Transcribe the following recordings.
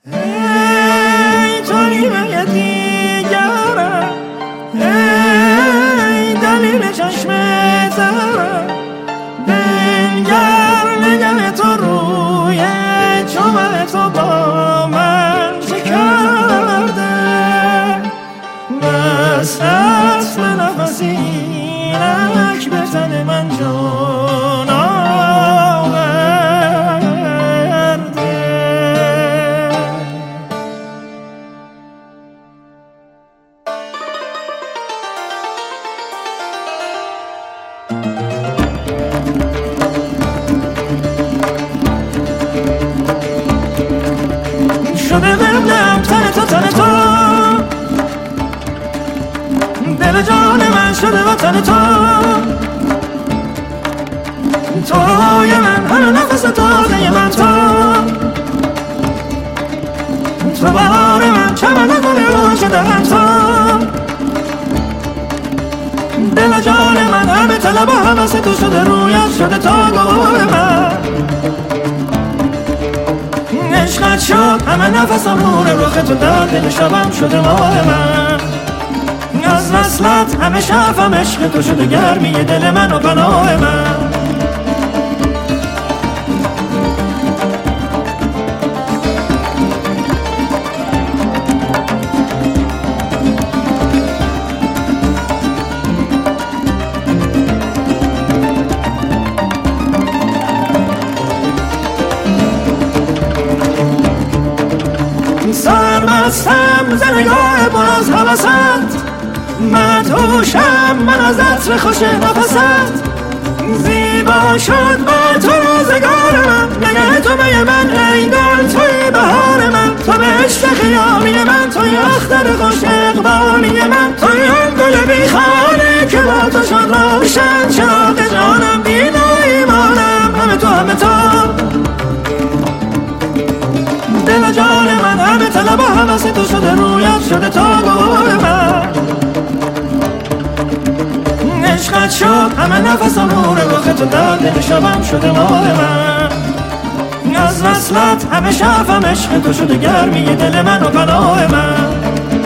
ای تو نیمه دیگرم، ای دلیل چشم ترم، بنگر نگه تو روی چوب تو با من چه کرده. بس هست به نفسی اینک به تن من جان آورده. شده بردم تن تو دل جان من شده و تن توی من همه نفس تازه من تو بهار من چمن گل رو شده هم دل جان من همه طلب و حوث تو شده رویت شده تا گوه من عشقت شد همه نفسم نور رخ تو در دل شبم شده ماه من از وصلت همه شرفم عشق تو شده گرمی دل من و پناه من سرمستم ز نگاه پر از هوست مدهوشم من از عطر خوش نفست زیبا شد با تو روزگار من نگه تو به من ای گل توی بهار من تو به عشق خیامی من توی اختر خوش اقبالی من توی آن گل بیخانه که با تو شد روشن چراغ جانم دین و ایمانم همه تو دل جان من همه طلب و حوث تو شده رویت شده تا گوه من عشقت شد همه نفسم نور رخ تو در دل شبم شده ماه من از وصلت همه شرفم عشق تو شده گرمی دل من و پناه من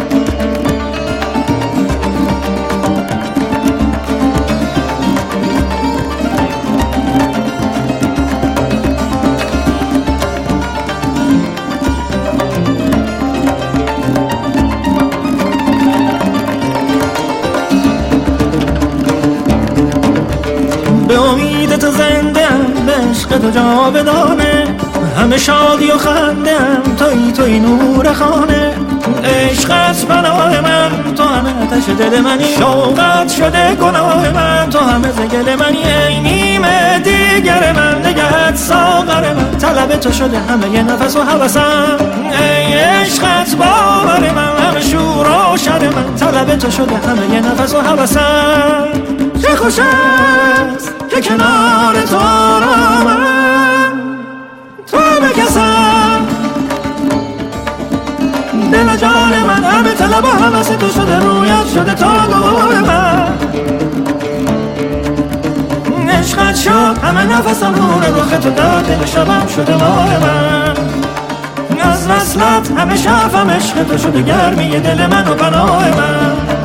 به امید تو زنده‌ام به عشق تو جاودانه همه شادی و خنده‌ام توی نور خانه عشقت پناه من تو همه آتش دل منی شوقت شده گناه من تو همه زگل منی ای نیمه دیگر من نگهت ساغر من طلب تو شده همه یه نفس و هوسم ای عشقت باور من همه شور و شر من طلب تو شده همه یه نفس و هوسم چه خوش است که کنار تو را من تو بکسم دل جان من همه طلب و حوث تو شده رویت شده تا گوه من عشقت شد همه نفسم نور رخ تو در دل شبم شده ماه من از وصلت همه شرفم عشق تو شده گرمی دل من و پناه من